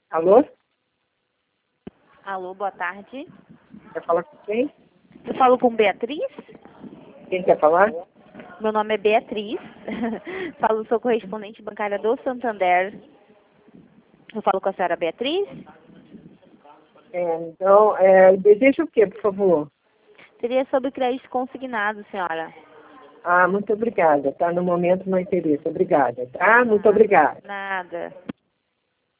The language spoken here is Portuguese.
Alô? Alô, boa tarde. Quer falar com quem? Eu falo com Beatriz? Quem quer falar? Meu nome é Beatriz. Sou correspondente bancária do Santander. Eu falo com a senhora Beatriz? Então, deseja o quê, por favor? Seria sobre crédito consignado, senhora. Ah, muito obrigada, tá? No momento não interessa. Obrigada, tá? Muito obrigada. Nada.